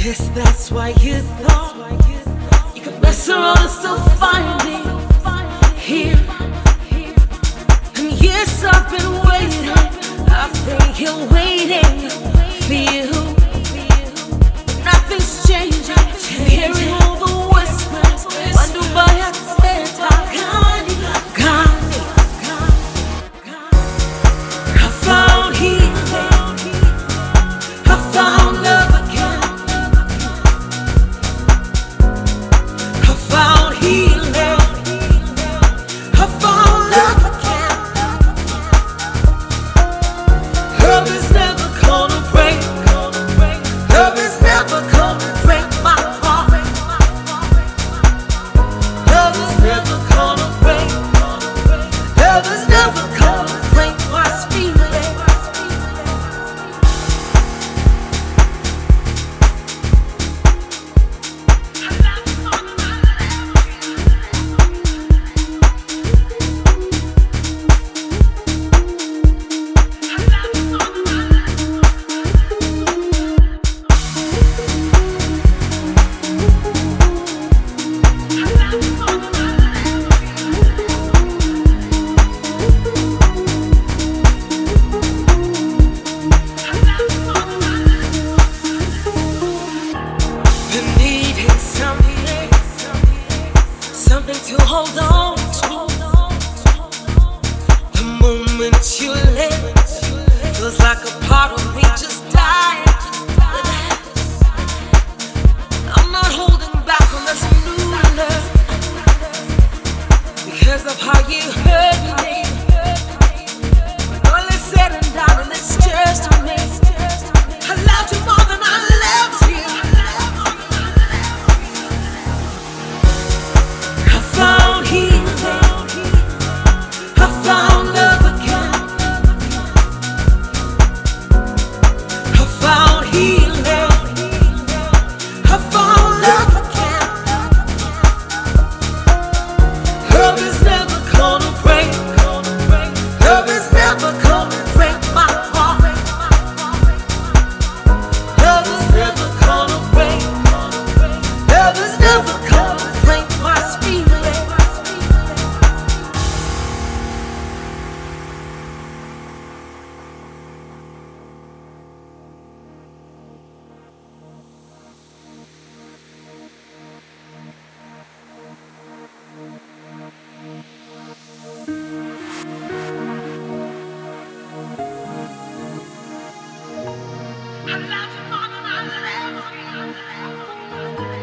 Guess that's why you thought you could mess around and still find me here. And yes, I've been waiting. I've been here waiting for you. Nothing's changing. Hearing all the whispers. Wonder why I said got me. I found healing. I found love again. I found healing. I found love again. Love is never gonna break. Love is never gonna break my heart. Love is never gonna break. Love is never gonna break my spirit. Something to hold on to. The moment you left feels like a part of me just died. I'm not holding back on this new love because of how you hurt me. When all is said and done and it's just me, I loved you more than I loved you. I found healing. I found love again. I found healing. I found love again. Love is never gonna break. Love is never gonna break my heart. Love is never gonna break. Love is never gonna break my spirit. I love you more than I love you.